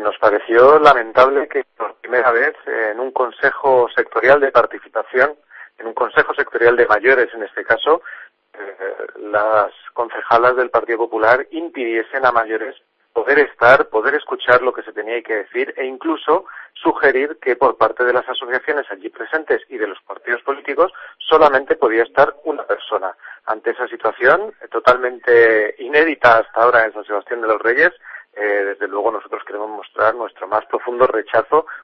nos pareció lamentable que por primera vez en un consejo sectorial de participación, en un consejo sectorial de mayores en este caso, las concejalas del Partido Popular impidiesen a mayores poder estar, poder escuchar lo que se tenía que decir e incluso sugerir que por parte de las asociaciones allí presentes y de los partidos políticos solamente podía estar una persona. Ante esa situación totalmente inédita hasta ahora en San Sebastián de los Reyes, desde luego nosotros queremos mostrar nuestro más profundo rechazo